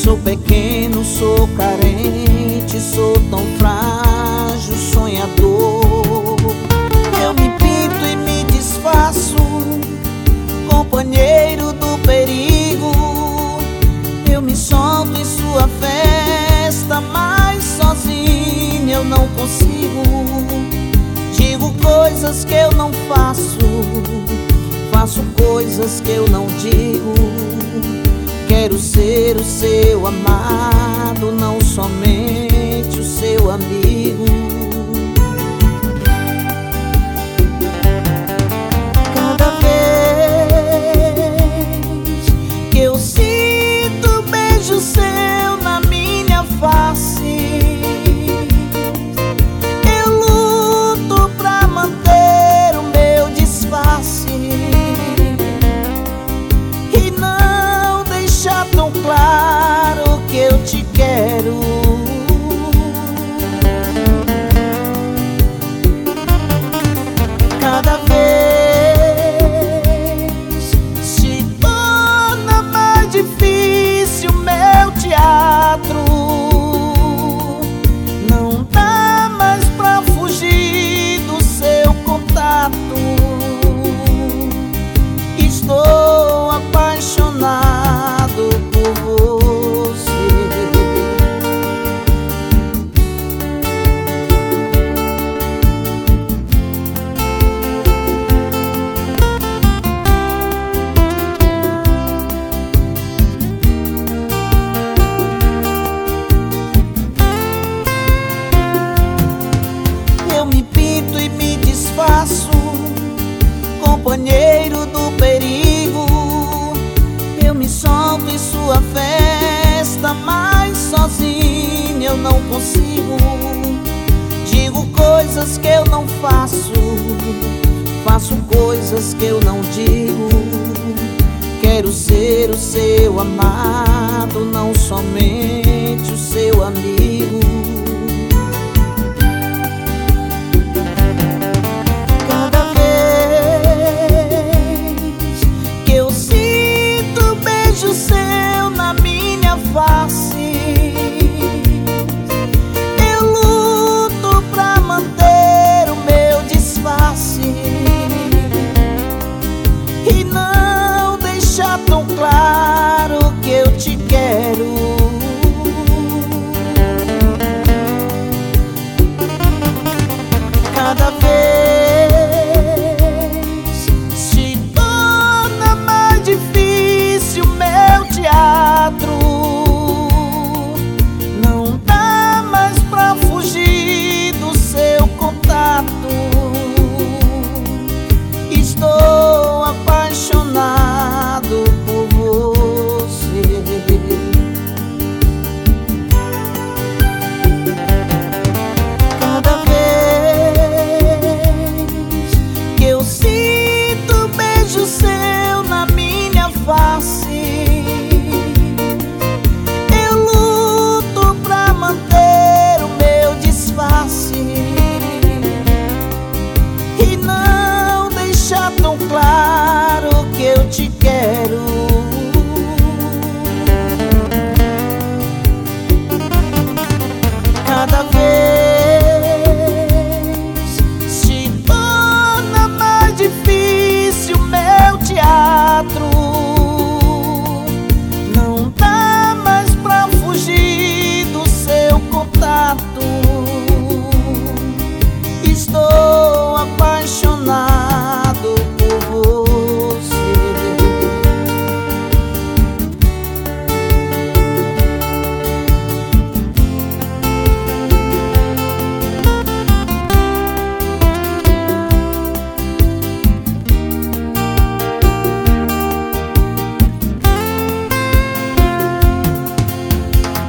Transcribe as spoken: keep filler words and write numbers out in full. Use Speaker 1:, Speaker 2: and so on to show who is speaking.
Speaker 1: Sou pequeno, sou carente, sou tão frágil, sonhador. Eu me pinto e me desfaço, companheiro do perigo. Eu me solto em sua festa, mas sozinho eu não consigo. Digo coisas que eu não faço, faço coisas que eu não digo. Quero ser o seu amado, não somente o seu amigo. Cada vez que eu sinto o beijo seu na minha face, eu luto pra manter o meu disfarce e não deixar tão claro que eu te quero. Cada vez se torna mais difícil meu teatro. Não dá mais pra fugir do seu contato. Estou apaixonado por você. Eu me pinto e me desfaço, companheiro do perigo. Eu me solto em sua festa, mas sozinho eu não consigo. Digo coisas que eu não faço, faço coisas que eu não digo. Quero ser o seu amado, não somente o seu amigo. Cada vez que eu sinto o beijo seu na minha face, eu luto pra manter o meu disfarce e não deixar tão claro que eu te quero. Cada vez se torna mais difícil meu teatro. Não dá mais pra fugir do seu contato. Estou apaixonado por você. Cada vez que eu sinto o beijo seu na minha face, eu luto pra manter o meu disfarce e não deixar tão claro que eu te quero. Cada vez